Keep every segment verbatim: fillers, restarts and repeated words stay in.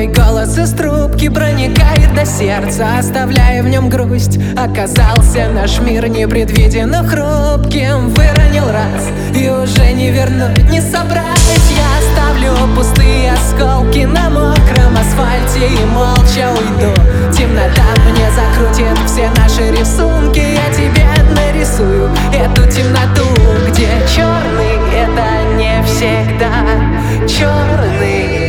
голос из трубки проникает до сердца, оставляя в нем грусть. Оказался наш мир непредвиденно хрупким. Выронил раз и уже не вернуть, не собрать. Я оставлю пустые осколки на мокром асфальте и молча уйду. Темнота мне закрутит все наши рисунки. Я тебе нарисую эту темноту, где черный — это не всегда черный.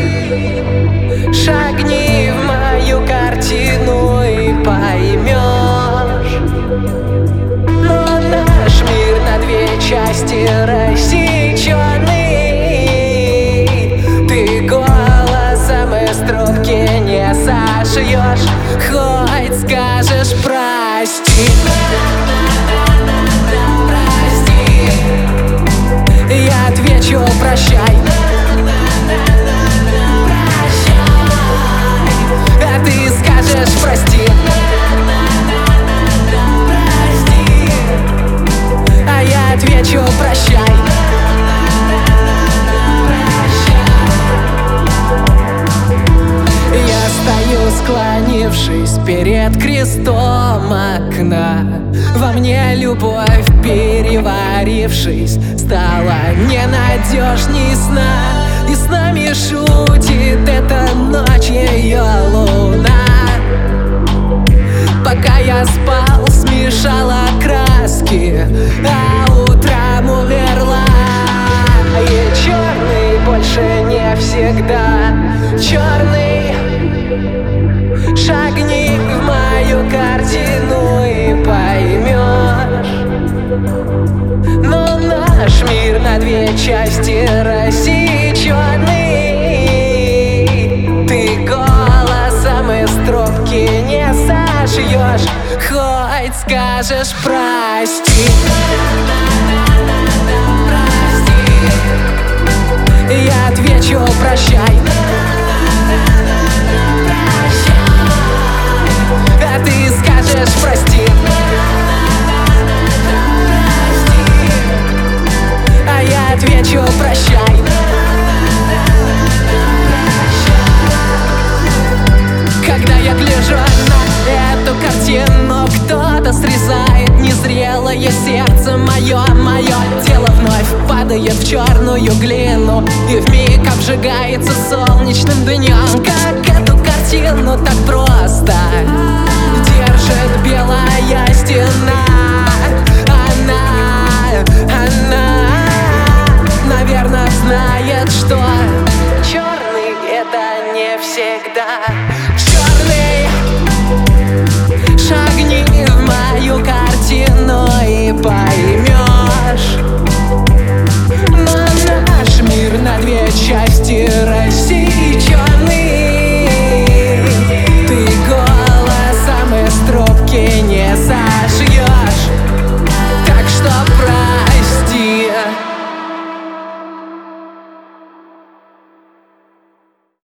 Шагни в мою картину и поймешь. Но наш мир на две части рассеченный. Ты голосом из трубки не сошьешь, хоть скажешь прости. Прости. Я отвечу прощай. А ты скажешь прости. Прости. А я отвечу прощай. Я стою, склонившись перед крестом окна. Во мне любовь, переварившись, стала ненадежней сна. И с нами шутит эта ночь, ее луна. Пока я спал, смешала краски, а утром умерла. И черный больше не всегда черный. Шагни в мою картину и поймешь. Но наш мир на две части рассеченный. Ты голосом из трубки не сошьешь, хоть скажешь прости. Прости. Я отвечу прощай. А ты скажешь прости. А я отвечу прощай. Когда я гляжу на эту картину, кто-то срезает незрелое сердце мое. Мое тело вновь падает в черную глину и вмиг обжигается солнечным днем. Как эту